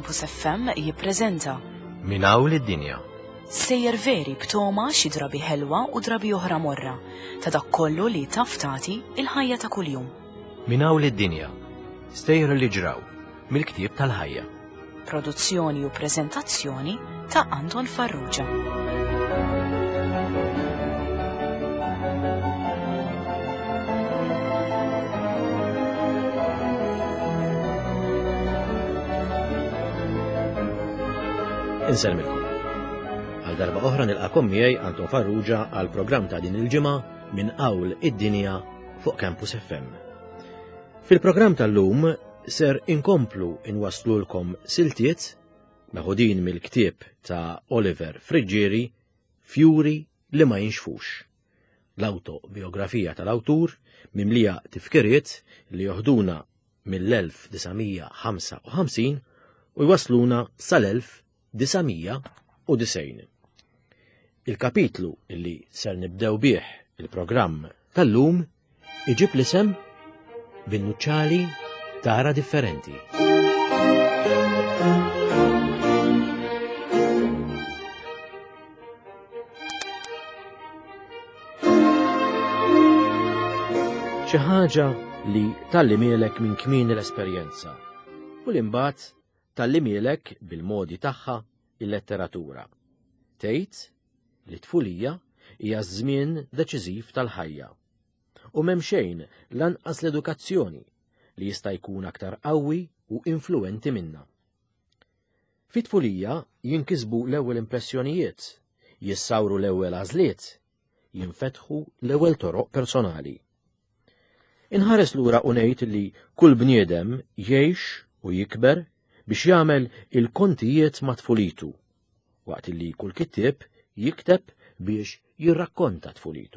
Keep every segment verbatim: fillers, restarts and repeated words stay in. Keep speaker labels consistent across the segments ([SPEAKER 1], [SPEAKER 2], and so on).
[SPEAKER 1] Campus F M jippreżenta
[SPEAKER 2] Min hawn id-dinja.
[SPEAKER 1] Sejjer veri b'toma xi drabi ħelwa u drabi oħra morra ta' dak kollu li taf tagħti il-ħajja ta' kuljum.
[SPEAKER 2] Min hawn id-dinja. Stejjer li ġraw mill-ktieb tal-ħajja.
[SPEAKER 1] Produzzjoni u preżentazzjoni ta' Anton Farrugia.
[SPEAKER 2] Inselmilkom. Għal darba oħra nilqakom miegħi Anton Farrugia għal programm ta' din il-ġimgħa Min hawn id-dinja fuq Campus F M. Fil-programm tal-lum ser inkomplu inwaslulkom siltiet maħudin mill-ktieb ta' Oliver Frigieri Fjuri li ma jinxfux. L-autobiografija tal-awtur mimlija tifkiriet li joħduna mill-elf tisa' ħamsa u ħamsin u jwasluna sal-elf disamija u disejn. Il-kapitlu illi ser nibdew bih il-programm tal-lum iġib l-isem Binnuċċali tara differenti. Xi ħaġa li tallimilek minn kmien l-esperjenza u l-imbagħad tallimilek bil-modi tagħha il-letteratura. Tgħid li tfulija hija żmien deċiżiv tal-ħajja u m'hemm xejn lanqas l-edukazzjoni li jista' jkun aktar qawwi u influenti minnha. Fit-tfulija jinkisbu l-ewwel impressjonijiet, jissawru l-ewwel għażliet, jinfetħu l-ewwel toroq personali. Inħares lura u ngħid li kull bniedem jgħix u jikber biex jagħmel il-kontijiet ma' tfulitu, waqt li kull kittieb jikteb biex jirrakkonta tfulitu.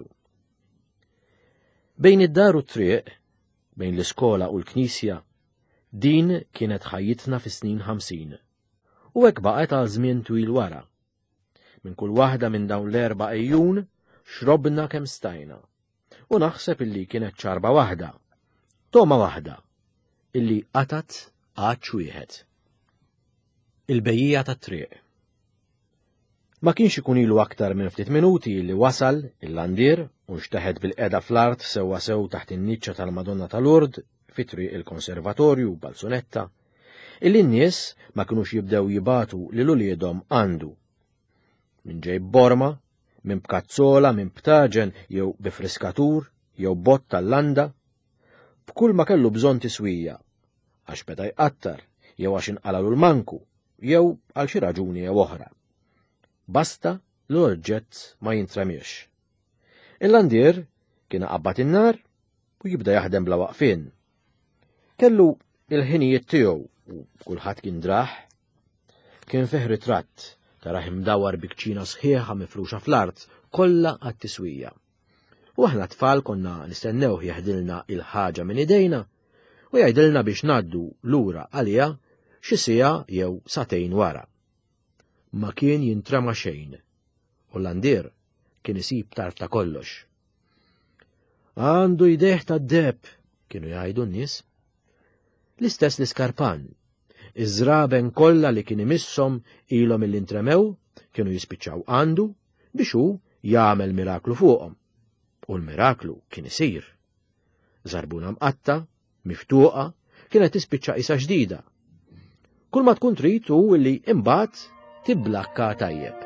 [SPEAKER 2] Bejn id-dar u t-triq, bejn l-iskola u l-knisja, din kienet ħajjitna fis-snin ħamsin, u hekk baqgħet għal żmien twil wara. Minn kull waħda minn dawn l-erba' ejjun xrobna kemm stajna, u naħseb illi kienet ċarba waħda, toma waħda, illi qatat għaġġ wieħed. Il-bejjija tat-triq. Ma kienx ikun ilu aktar minn ftit minuti li wasal il-landier u nxteħed bil-qeda fl-art sewwa sew taħt in-niċċa tal-Madonna tal-Urd fit-triq il-Konservatorju Balzunetta, illi n-nies ma kinux jibdew jibatu lil uliedhom għandu. Minn ġejb borma, minn b'kazzola, minn b'taġen jew bifriskatur jew bott tal-landa, b'kull ma kellu bżonn tiswija, għax beda jqattar jew għax inqalalu l-manku, jew għal xi raġuni jew oħra. Basta l-oġġett ma jintremiex. Il-landier kien qabad in-nar u jibda jaħdem bla waqfien. Kellu il-ħinijiet tiegħu u kulħadd kien draħ. Kien fih ritratt ta' raħim dawar bikċina sħiħa mifruxa fl-art kollha għat-tiswija. U aħna tfal konna nistennew jaħdilna il-ħaġa minn idejna u jgħidilna biex ngħaddu lura għaliha xi siegħa jew satejn wara. Ma kien jintrema xejn, u l-landier kien isib tarf ta' kollox. Għandu jdejh ta' d-deb, kienu jgħidu n-nies. L-istess l-iskarpan, iż-żraben kollha li kien imisshom ilhom il-intremew kienu jispiċċaw għandu biex hu jagħmel miraklu fuqhom. U l-miraklu kien isir. Żarbuna mqatta, miftuqa, kienet tispiċċa qisha ġdida. Kull ma tkun trid hu li imbagħad tibblakka tajjeb.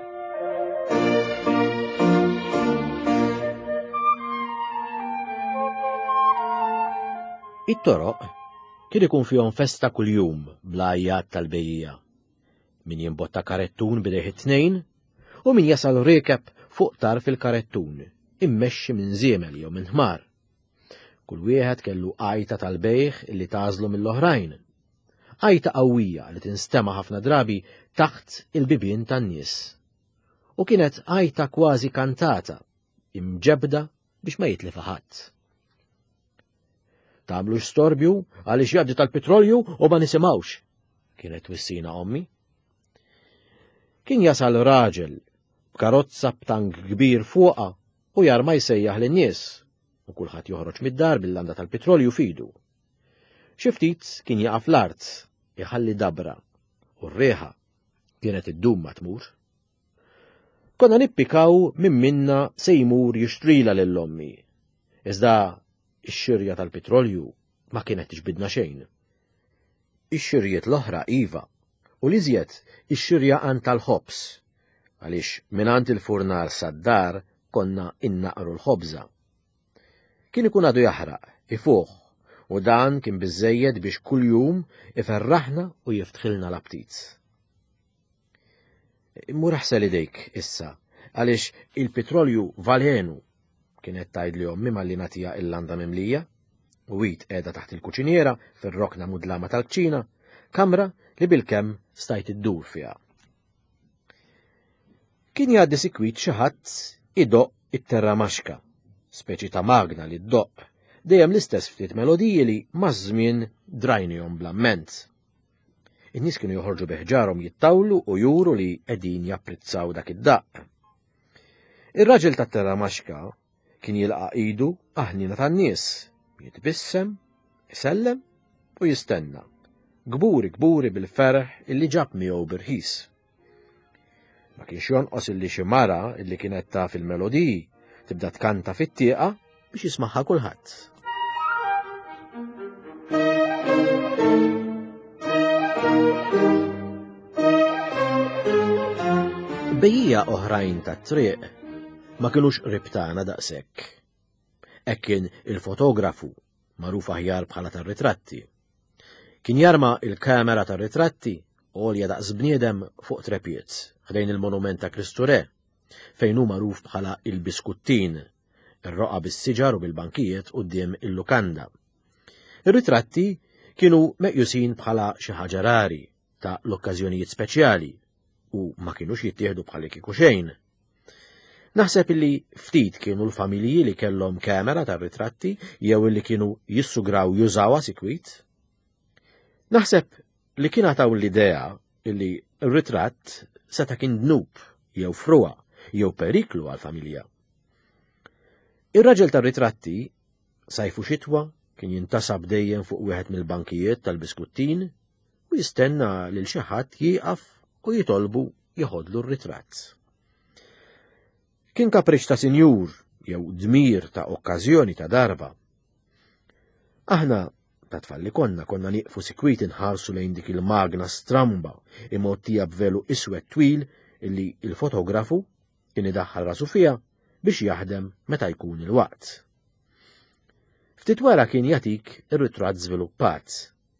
[SPEAKER 2] It-toroq kien ikun fihom festa kuljum bla għajjad tal-bejjija. Min jimbotta karettun bidejh it-tnejn u min jasal rekeb fuq tarf il-karettun, immexxi minn żiemel jew minn ħmar. Kull wieħed kellu qajta tal-bejħ illi tażlu mill-oħrajn. Qajta qawwija li tinstema' ħafna drabi taħt il-bibien tan-nies. U kienet qajta kważi kantata, imġebda biex ma jitlifha ħadd. Tagħmlu storbju għaliex jgħaddi tal-petrolju u ma nisimgħux, kienet twissina ommi. Kien jasal raġel b'karozza b'tank kbir fuqha u jarma jsejjaħ lin-nies u kulħadd joħroġ mid-dar bil-landa tal-petrolju fidu. Xi ftit kien jaqaf l-art, iħalli dabra, u r-reħa kienet iddum ma tmur. Konna nippikaw minn minna se jmur jixtrila lill-ommi, iżda ix-xirja tal-petrolju ma kienet tixbidna xejn. Ix-xirjiet l-oħra iva, u l-iżjed ix-xirja għand tal-ħobs, għaliex minant il-furnar sad-dar konna innaqru l-ħobża. Kien ikun għadu jaħraq, ifuħ, u dan kien biżżejjed biex kuljum iferraħna u jiftħilna l-aptit. Immur aħsel idejk issa, għaliex il-petrolju valenu kienet tgħidli ommi malli nagħtiha il-landa mimlija, u wit qiegħda taħt il-kuċiniera fir-rokna mudlama tal-kċina, kamra li bil-kemm stajt iddur fiha. Kien jgħaddi sikwit xi ħadd idoq it-terramaxka, speċi ta' magna li ddoq, dejjem l-istess ftit melodiji li maż-żmien drajnihom bl-amment. In-nies kienu joħorġu beħġarhom jittawlu u juru li qegħdin japprezzaw dak id-daqq. Ir-raġel tat-terramaxka kien jilqa' idu aħnina tan-nies, jitbissem, isellem u jistenna, gburi gburi bil-ferħ illi ġab miegħu birħis. Ma kienx jonqos illi xi mara illi kienet taf il-melodiji tibda tkanta fit-tieqa biex jismaħħa kulħadd. Bejjija oħrajn tat-triq ma kinux ribtana daqshekk. Hekk kien il-fotografu magħruf aħjar bħala tar-ritratti. Kien jarma il-kamera tar-ritratti għolja daqs bniedem fuq trepied ħdejn il-monument ta' Kristu Re, fejn hu magħruf bħala il-biskuttin, ir-roqa bis-siġar u bil-bankijiet quddiem il-lukanda. Ir-ritratti kienu meqjusin bħala xi ħaġa rari ta' l-okkażjonijiet speċjali u ma kienux jittieħdu bħal kieku xejn. Naħseb illi ftit kienu l-familji li kellhom kamera tar-ritratti jew illi kienu jissugraw jużawha sikwit. Naħseb li kien għataw l-idea illi r-ritratt seta' kien dnub jew fruwa jew periklu għal-familja. Ir-raġel tar-ritratti sajfu xitwa kien jintasab dejjem fuq wieħed mill-bankijiet tal-biskuttin u jistenna lil xi ħadd jieqaf u jitolbu jieħodlu r-ritratt. Kien kapriċ ta' sinjur jew dmir ta' okkażjoni ta' darba. Aħna ta' tfal li konna konna nieqfu sikwit inħarsu lejn dik il-magna stramba imgħottija b'velu iswed twil illi il-fotografu kien idaħħal rasu fiha biex jaħdem meta jkun il-waqt. Ftit wara kien jagħtik ir-ritratt żviluppat.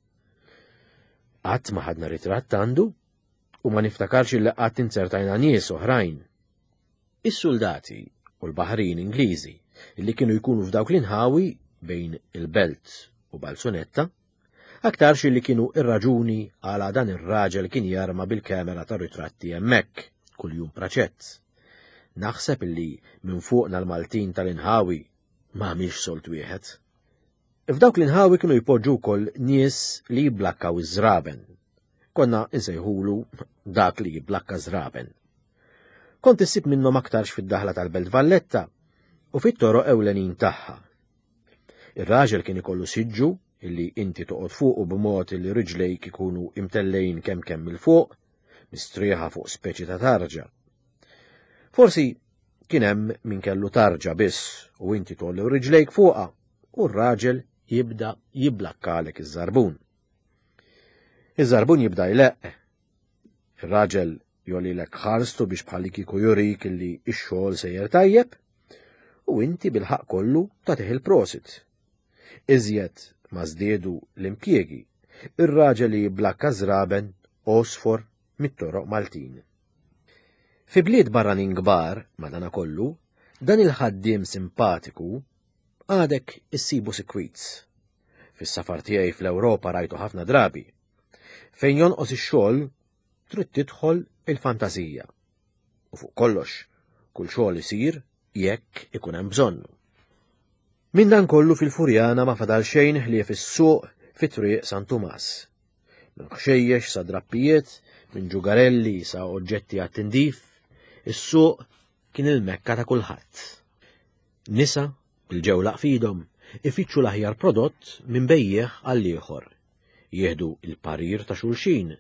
[SPEAKER 2] Qatt ma ħadna ritratt għandu u ma niftakarx illi qatt insertajna nies oħrajn. Is-soldati u l-baħrin Ingliżi illi kienu jkunu f'dawk l-inħawi bejn il-Belt u Balzonetta, aktarx illi kienu ir-raġuni għala dan ir-raġel kien jarma bil-kamera tar-ritratti hemmhekk kuljum praċett. Naħseb illi minn fuqna l-Maltin tal-inħawi ma mhix solt wieħed. F'dawk l-inħawi kienu jpoġġu wkoll nies li jibblakkaw iż-żraben. Konna insejħulu dak li jibblakka żraben. Kont issib minnhom aktarx fid-daħla tal-Belt Valletta u fit-toroq ewlenin tagħha. Ir-raġel kien ikollu siġġu illi inti toqgħod fuqu b'mod li riġlejk ikunu imtellejn kemm kemm il fuq, mistrieħa fuq speċi ta' tarġa. Forsi kien hemm min kellu tarġa biss u inti tollew riġlejk fuqha u r-raġel jibda jiblakkalek iż-żarbun. Iż-żarbun jibda jleq. Ir-raġel jolilek ħarstu biex bħalli kieku jurik illi x-xogħol sejjer tajjeb u inti bil-ħaq kollu tagħtih il-prosit. Iżjed ma żdiedu l-impjiegi, ir-raġel li jibblakka żraben osfor mit-toroq Maltin. Fi bliet barranin kbar madankollu, dan il-ħaddiem simpatiku għadek issibu sikwits. Fis-safar tiegħi fl-Ewropa rajtu ħafna drabi. Fejn jonqos ix-xogħol trid tidħol il-fantażija. U fuq kollox, kull xogħol isir jekk ikun hemm bżonnu. Min dan kollu fil-Furjana ma fadal xejn ħlief is-suq fit-triq San Tumas. Minn ħxejjex sa drappijiet, minn ġugarelli sa oġġetti għat-tindif, is-suq kien il-mekka ta' kulħadd. Nisa bil-ġewlaq fidhom ifittxu l-aħjar prodott minn bejjeħ għall ieħor. Jieħdu il-parir ta' xulxin,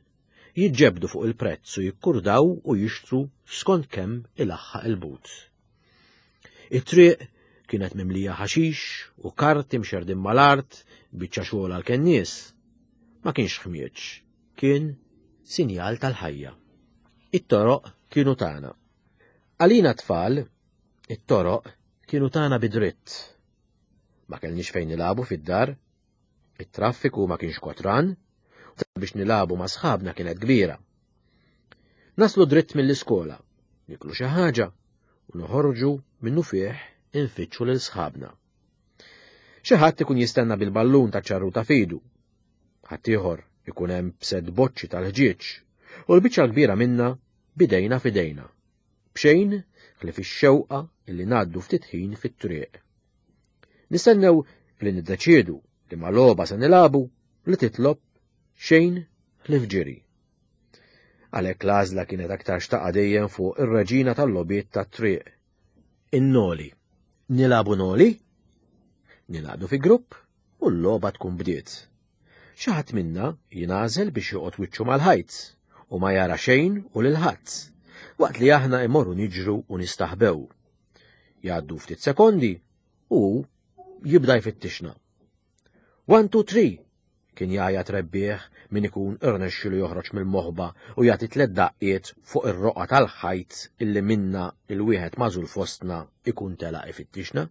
[SPEAKER 2] jiġġebdu fuq il-prezz u jikkurdaw u jixtru skont kemm ilaħħaq il-but. It-triq kienet mimlija ħaxix u karti mxerdin mal-art biċċa xogħol għal-kennies. Ma kienx ħmieġ, kien sinjal tal-ħajja. It-toroq kienu tagħna. Għalina tfal, it-toroq kienu tagħna bidritt. Ma kellniex fejn nilabu fid-dar, it-traffiku ma kienx kotran, u biex nilabu ma' sħabna kienet kbira. Naslu dritt mill-iskola, niklu xi ħaġa u noħorġu minnu fih infittxu lil sħabna. Xi ħadd ikun jistenna bil-ballun ta' ċarruta fidu. Ħadd ieħor ikun hemm bsed boċċi tal-ħġieġ u l-biċċa kbira minna bidejna fidejna. Bxejn ħlif ix-xewqa illi ngħaddu ftit ħin fit-triq. Nistennew li niddeċiedu li ma' logħba se nilabu li titlob xejn ħlif ġiri. Għalhekk l-għażla kienet aktar xtaqa dejjem fuq ir-reġina tal-logħbiet tat-triq. In-noli. Nilabu noli? Nilaqdu fi grupp u l-logħba tkun bdiet. Xi ħadd minna jingħażel biex joqgħod wiċċu mal-ħajt u ma jara xejn u lil ħadd, waqt li aħna imorru niġru u nistaħbew. Jgħaddu ftit sekondi u jibda jfittixna. One, two, three kien jgħajjat rebbieħ min ikun irnexxielu joħroġ mill-moħba u jagħti tliet daqqiet fuq ir-roqa tal-ħajt illi minna il-wieħed mażul fostna ikun telaq ifittixna.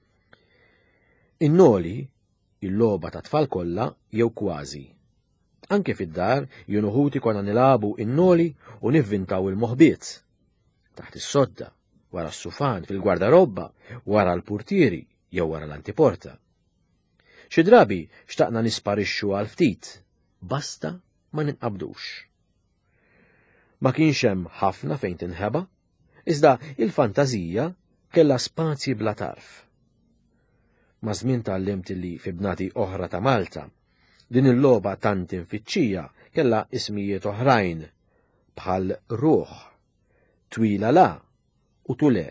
[SPEAKER 2] In-noli il-logħba ta' tfal kollha jew kważi. Anke fid-dar jien uħud konna nilabu in-noli u nivvintaw il-moħbiet. Taħt is-sodda, wara s-sufan, fil-gwardarobba, wara l-purtieri jew wara l-antiporta. Xi drabi xtaqna nisparixxu għal ftit, basta ma ninqabdux. Ma kienx hemm ħafna fejn tinħeba, iżda il-fantażija kellha spazji bla tarf. Ma' żmien tallimt li fi bnadi oħra ta' Malta, din il-logħba tant infittxija kellha ismijiet oħrajn bħal ruħ, twila la u tule.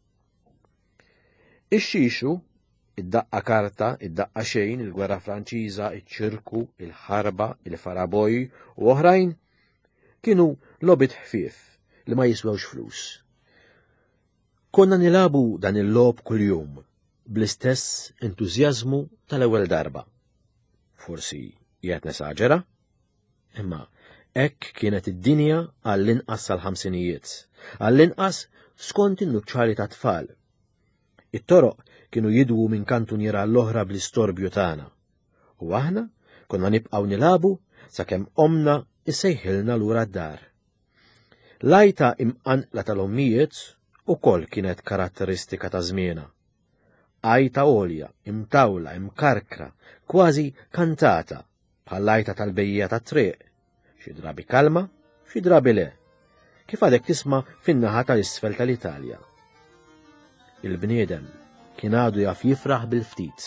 [SPEAKER 2] Ix-xixu, id-daqqa karta, id-daqqa xejn, il-gwerra Franċiża, iċ-ċirku, il-ħarba, il-faraboj u oħrajn kienu logħbiet ħfief li ma jiswewx flus. Konna nilabu dan il-logħb kuljum bl-istess entużjażmu tal-ewwel darba. Forsi qiegħed nesaġera, imma hekk kienet id-dinja għall-inqas sal-ħamsinijiet, għall-inqas skont in-nuċċali ta' tfal. It-toroq kienu jidwu minn kantuniera l-oħra bl-istorbju tagħna, u aħna konna nibqgħu nilabu sakemm omna issejħilna lura d-dar. L-għajta imqanqla tal-ommijiet ukoll kienet karatteristika ta' żmienha. Għajta għolja, imtawla, imkarkra, kważi kantata, bħall-għajta tal-bejja tat-triq, xi drabi kalma, xi drabi le, kif għadek tisma' fin-naħa tal-isfel tal-Italja. Il-bniedem kien għadu jaf jifraħ bil-ftit.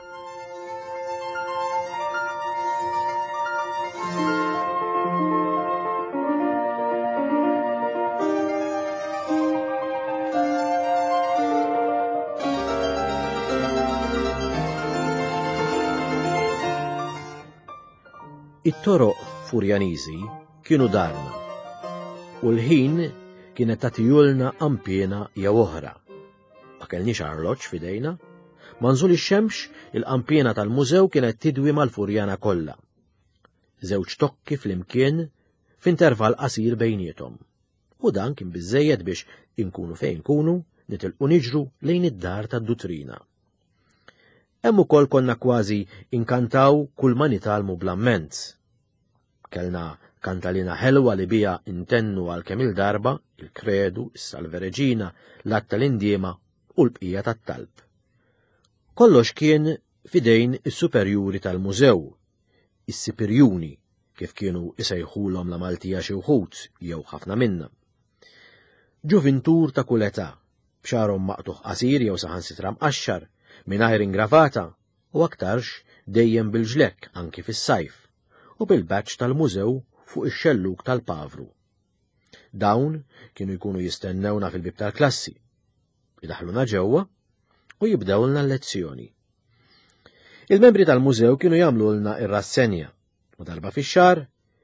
[SPEAKER 2] It-toroq Furjaniżi kienu darna, u l-ħin kienet tagħtijulna ampjena jew oħra. Ma kellniex arloġġ f'idejna, ma nżul ix-xemx il-qampjena tal-mużew kienet tidwi mal-Furjana kollha. Żewġ tokki flimkien f'intervall qasir bejniethom. U dan kien biżżejjed biex inkunu fejn kunu nitilqu niġru lejn id-dar tad-Dutrina. Hemm ukoll konna kważi inkantaw kull ma nitalmu bl-amment. Kellna kantalina ħelwa li bija intennu għalkemm il-darba, il-kredu, is-salve reġina, l-att tal-indiema u l-bqija tat-talb. Kollox kien fidejn is-superjuri tal-mużew, is-sipirjuni, kif kienu isejħulhom la Maltija xi wħud jew ħafna minnha. Ġuventur ta' kull età, b'xarhom maqtuħ qasir jew saħansitra mqaxxar, mingħajr ingravata u aktarx dejjem bil-ġlekk anki fis-sajf u bil-baġġ tal-mużew fuq ix-xelluk tal-pavru. Dawn kienu jkunu jistennewna fil-bib tal-klassi, idaħluna ġewwa u jibdewlna l-lezzjoni. Il-membri tal-mużew kienu jagħmlulna ir-rassenja u darba fix-xahar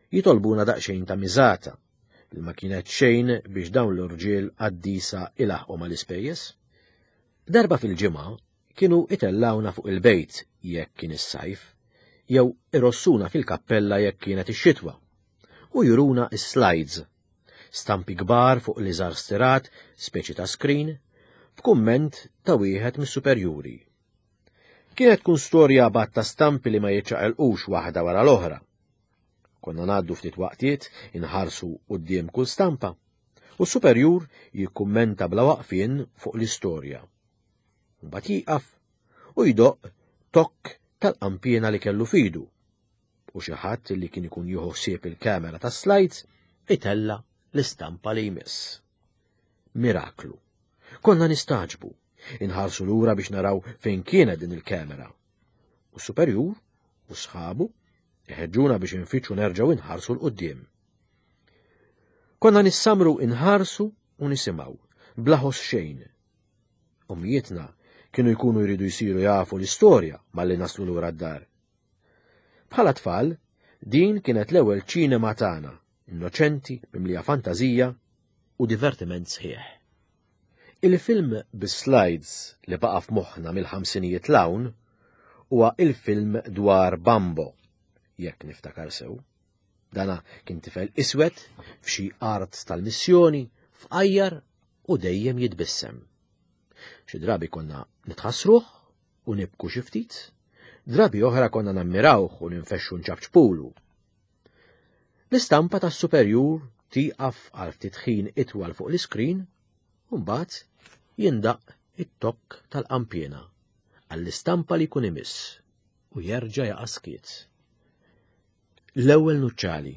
[SPEAKER 2] jitolbuna daqsxejn ta' miżata, il ma kienet xejn biex dawn l-urġiel għaddisa ilaħqu mal-ispejjeż. Darba fil-ġimgħa kienu itellawna fuq il-bejt jekk kien is-sajf, jew irossuna fil-kappella jekk kienet ix-xitwa, u juruna is-slides, stampi kbar fuq li żar stirat, speċi ta' screen, b'kumment ta' wieħed mis-superjuri. Kienet tkun storja bat ta' stampi li ma jiċċaqelqux waħda wara l-oħra. Konna ngħaddu ftit waqtiet inħarsu quddiem kull stampa, u s-superjur jikkummenta bla waqfien fuq l-istorja. Mbagħad jieqaf u jdoq tokk tal-qampjena li kellu fidu, u xi ħadd li kien ikun jieħu ħsieb il-kamera tas-slides itella l-istampa li jmiss. Miraklu. Konna nistaġbu, inħarsu lura biex naraw fejn kienet din il-kamera. U s-superjur u sħabu iħeġġuna biex infittxu nerġgħu inħarsu l-qudiem. Konna nissamru inħarsu u nisimgħu, bla ħoss xejn. Ommijietna kienu jkunu jridu jsiru jafu l-istorja malli naslu lura d-dar. Bħala tfal, din kienet l-ewwel ċinema tagħna, innoċenti, mimlija fantażija u divertiment sħiħ. Il-film bis-slides li baqa' f'moħħna mill-ħamsinijiet l-hawn huwa il-film dwar Bambo, jekk niftakar sew. Dana kien tifel iswed f'xi art tal-missjoni f'qajjar u dejjem jitbissem. Xi drabi konna nitħassruh u nibku xi ftit, drabi oħra konna nammirawh u ninfexxu nċabċpulu. L-istampa tas-superjur tieqaf għal ftit ħin itwal fuq l-iskrin u mbagħad jindaq it-tokk tal-qampjena għall-istampa li jkun imiss u jerġa' jaqa' skiet. L-ewwel nuċċali.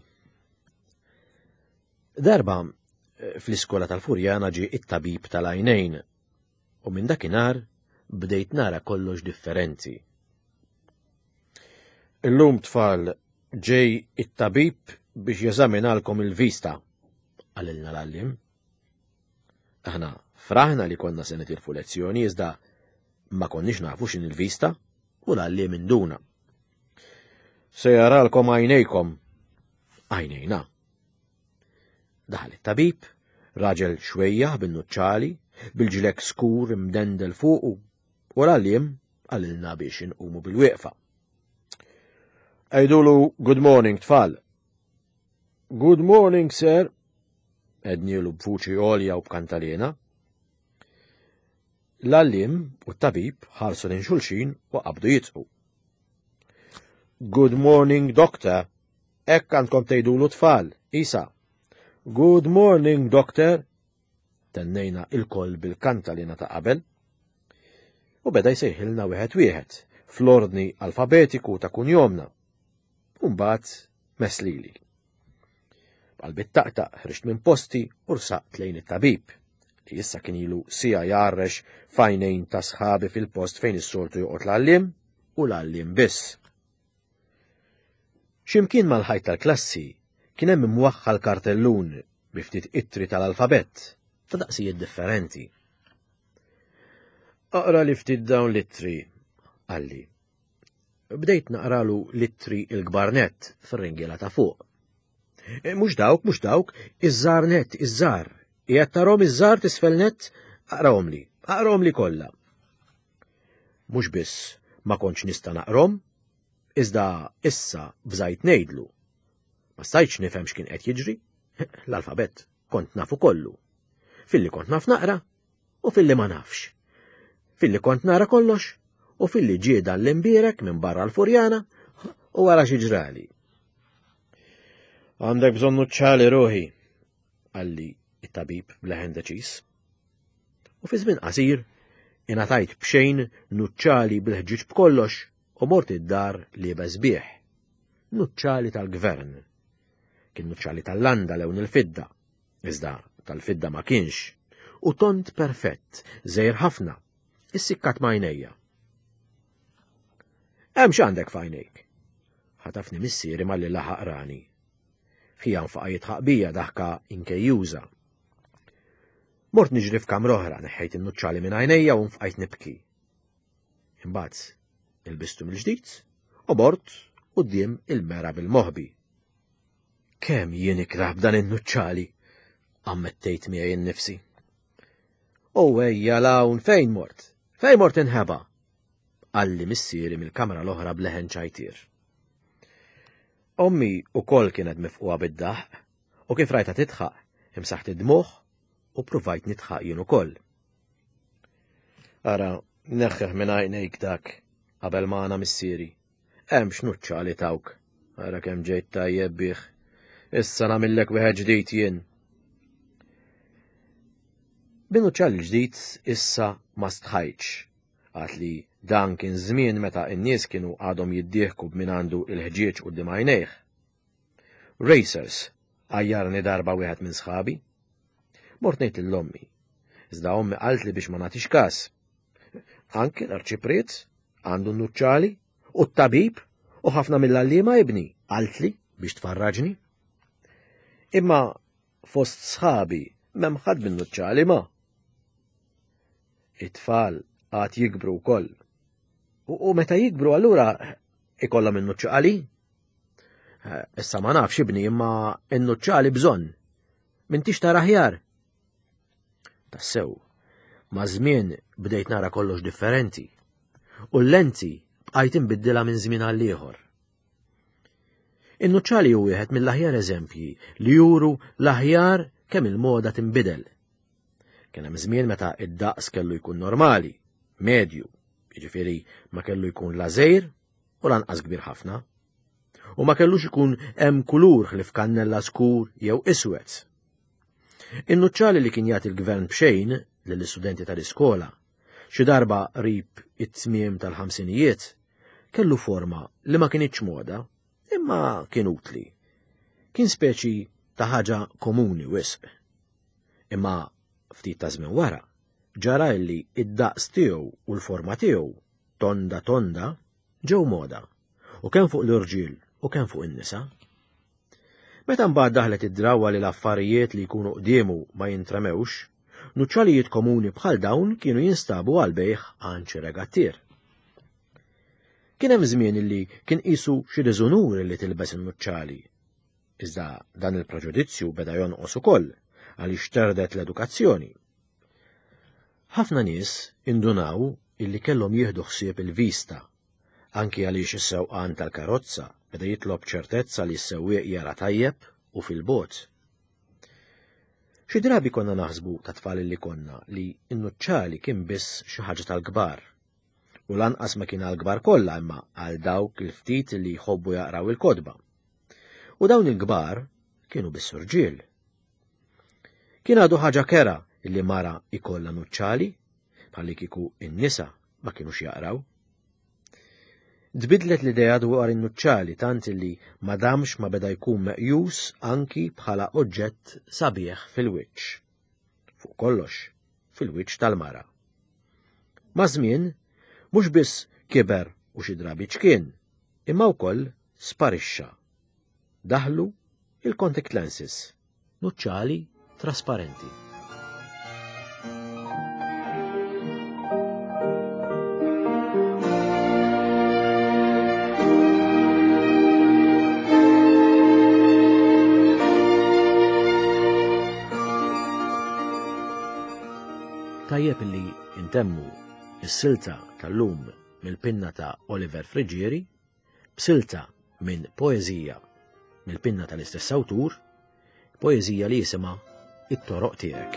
[SPEAKER 2] Darba fl-iskola tal-Furjana ġie it-tabib tal-għajnejn u minn dakinhar bdejt nara kollox differenti. Illum tfal ġej it-tabib biex jeżaminalkom il-vista, għalilna l-għallim. Aħna fraħna li konna se nitilfu lezzjoni iżda ma konniex nafu x'in il-vista u l-għallim induna. Se jaralkom għajnejkom, għajnejna. Daħal it-tabib, raġel xwejja bin-nuċċali, bil-ġilek skur imdendel fuqu, u l-għallim għalilna biex inqumu bil-wieqfa. Għajdulu good morning tfal. Good morning, sir, ednielu b'vuċi għolja u b'kantalena. L-għallim u t-tabib ħarsu lejn xulxin u qabdu jitqu. Good morning, doctor. Ekk għandkom tgħidulu tfal, Isa. Good morning, doctor. Tennejna il-koll bil-kantalina ta' qabel. U beda jsejħilna wieħed wieħed, fl-ordni alfabetiku ta' kunjomna. Mbagħad meslili. Qalbit taqtaq ħriġt minn posti u rsaqt lejn it-tabib, li issa kien ilu sija jarrex fajnejn ta' sħabi fil-post fejn is-soltu joqgħod l-għallim u l-għallim biss. X'imkien mal-ħajt tal-klassi kien hemm imwaħħal kartellun bi ftit ittri tal-alfabett ta' daqsijiet differenti. Aqra li ftit dawn l-ittri, għalli. Bdejt naqralu l-ittri il-gbarnet fir-ringiela ta' fuq. Mhux dawk, mhux dawk, iż-żar net, iż-żar. Qiegħed tarahom iż-żar tisfel net, aqrahom li, aqrahom li kollha. Mhux biss ma kontx nista' naqrom, iżda issa bżajt ngħidlu. Ma stajtx nifhem x'kien qed jiġri, l-alfabett kont nafu kollu. Filli kont naf naqra u filli ma nafx. Filli kont nara kollox u filli ġieda l-imbierek minn barra l-Furjana u wara xi ġrali. Għandek bżonn nuċċali ruħi, għalli it-tabib bleħen deċiż. U fi żmien qasir ingħatajt b'xejn nuċċali bil-ħġiġ b'kollox u mort id-dar li beżbieħ. Nuċċali tal-gvern. Kien nuċċali tal-landa lewn il-fidda, iżda tal-fidda ma kienx, u tont perfett, żejr ħafna, issikkat m'għajnejja. Hemm x'għandek f'għajnejk? Ħatafni missieri malli laħaq rani. Ħija nfaqajt ħaqbija daħka inkejjuża. Mort niġri f'kamra oħra neħħejt in-nuċċali minn għajnejja u nfqajt nibki. Imbagħad ilbistu mill-ġdid u mort quddiem il-mera bil-moħbi. kemm jien ikrah b'dan in-nuċċali, ammettejt miegħi innifsi. U ejja lawn fejn mort? Fejn mort inħeba? Qalli missieri mill-kamra l-oħra bleħen ċajtir. Ommi ukoll kienet mifquha bid-daħq u kif rajta titħaq, imsaħt id-dmuħ u pruvajt nitħaq jien ukoll. Ara, neħħeħ minn għajnejk dak, qabel magħna missieri. Hemm x'nuċċali tawk, ara kemm ġejt tajjeb bih. Issa nagħmillek wieħed ġdid jien. Bin-nuċċali ġdid issa ma stħajtx, għad li dan kien żmien meta n-nies kienu għadhom jiddieħku b'min għandu il-ħġieġ quddiem għajnejh. Racers, għajjarni darba wieħed minn sħabi. Mort ngħid lill-ommi, iżda ommi qalt li biex ma nagħtix każ. Anke l-arċipriet għandu n-nuċċali u t-tabib u ħafna mill-għalliema ibni qalt li biex tfarraġni. Imma fost sħabi m'hemm ħadd bin-nuċċali ma. It-tfal għad jikbru wkoll. U meta jikbru allura ikollhom in-nuċċali? Issa ma nafx ibni imma n-nuċċali bżonn. M'intix tara aħjar. Tassew, ma' żmien bdejt nara kollox differenti u l-lenti bqajt inbiddilha minn żmien għal ieħor. In-nuċċali hu wieħed mill-aħjar eżempji li juru l-aħjar kemm il-moda tinbidel. Kien hemm żmien meta id-daqs kellu jkun normali, medju, jiġifieri ma kellu jkun la żgħir u lanqas kbir ħafna. U ma kellux ikun hemm kulur ħlif kannella skur jew iswed. In-nuċċali li kien jagħti l-gvern b'xejn lill-istudenti tal-iskola xi darba qrib it-tmiem tal-ħamsinijiet kellu forma li ma kienitx moda imma kien utli. Kien speċi ta' ħaġa komuni wisq. Imma ftit ta' żmien wara ġara li id-daqs tiegħu u l-forma tiegħu tonda tonda ġew moda u kemm fuq l-irġiel u kemm fuq in-nisa. Meta mbagħad daħlet id-drawwa li l-affarijiet li jkunu qdiemu ma jintremewx, nuċċalijiet komuni bħal dawn kienu jinstabu għal bejħ għanċi regattier. Kien hemm żmien illi kien qisu xi diżunur li tilbes in-nuċċali. Iżda dan il-preġudizzju beda jonqos ukoll għaliex terdet l-edukazzjoni. Ħafna nies indunaw illi kellhom jieħdu ħsieb il-vista, anki għaliex is-sewqan tal-karozza beda jitlob ċertezza li s-sewwieq jara tajjeb u fil-bogħod. Xi drabi konna naħsbu ta' tfal li konna li n-nuċċali kien biss xi ħaġa tal-kbar, u lanqas ma kien għall-kbar kollha imma għal dawk il-ftit li jħobbu jaqraw il-kotba. U dawn il-kbar kienu biss irġiel. Kien għadu ħaġa kera illi mara ikollha nuċċali bħalli kieku in-nisa ma kienux jaqraw. Dbidlet l-idea dwar in-nuċċali tant li madamx ma beda jkun meqjus anki bħala oġġett sabiħ fil-wiċċ. Fuq kollox, fil-wiċċ tal-mara. Ma' żmien, mhux biss kiber u xi drabi ċkien, imma wkoll sparixxa. Daħlu il-contact lenses, nuċċali trasparenti. Tajjeb li intemmu is-silta tal-lum mill-pinna ta' Oliver Frigieri b'silta minn poeżija mill-pinna tal-istess awtur, poeżija li jisimha It-toroq tiegħek.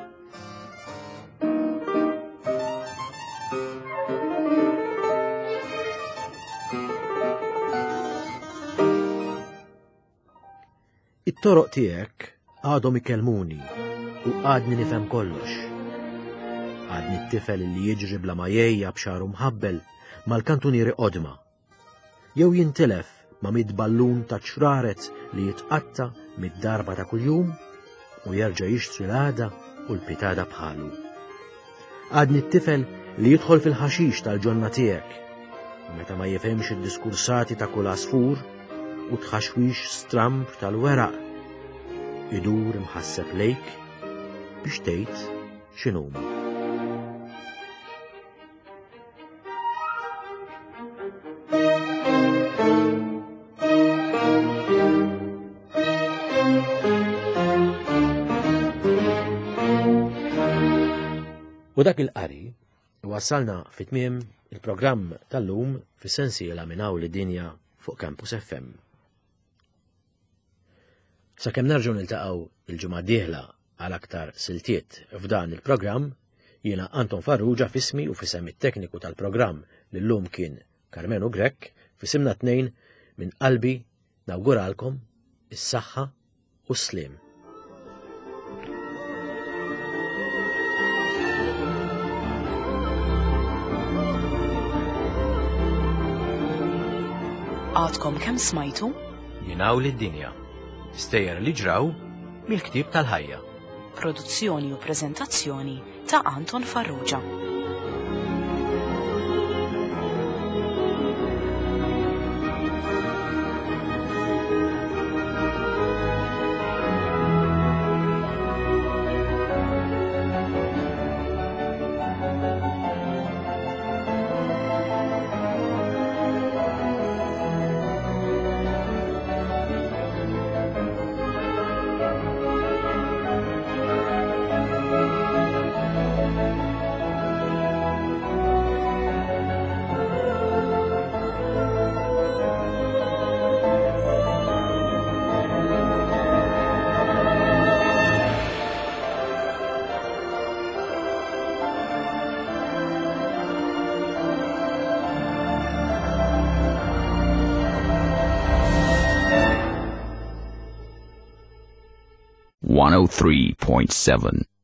[SPEAKER 2] It-toroq tiegħek għadhom ikellmuni u għadni nifhem kollox. Għadni t-tifel li jiġri bla majjejja b'xaru mħabbel mal-kantunieri qodma. Jew jintilef ma' mid-ballun ta' ċraret li jitqatta mid-darba ta' kuljum u jerġa' jixtri l-għada u l-pitada bħalu. Għadni t-tifel li jidħol fil-ħaxix tal-ġonna tiegħek u meta ma jifhemx id-diskursati ta' kull asfur u tħaxwix stramp tal-weraq idur imħasseb lejk biex tgħid x'inhuma. U dak il-qari wassalna fit-tmiem il-programm tal-lum fis-sensiela minn hawn lid-dinja fuq Campus F M. Sakemm nerġgħu niltaqgħu il-ġimgħa d-dieħla għal aktar siltiet f'dan il-programm, jiena Anton Farrugia fismi u fisem it-tekniku tal-programm li llum kien Karmenu Grek, fisimna tnejn minn qalbi nawguralkom is-saħħa u s-sliem.
[SPEAKER 1] Għadkom kemm smajtu?
[SPEAKER 2] Jingħaw lid-dinja. Stejjer li ġraw mill-ktieb tal-ħajja.
[SPEAKER 1] Produzzjoni u preżentazzjoni ta' Anton Farrugia.
[SPEAKER 3] one oh three point seven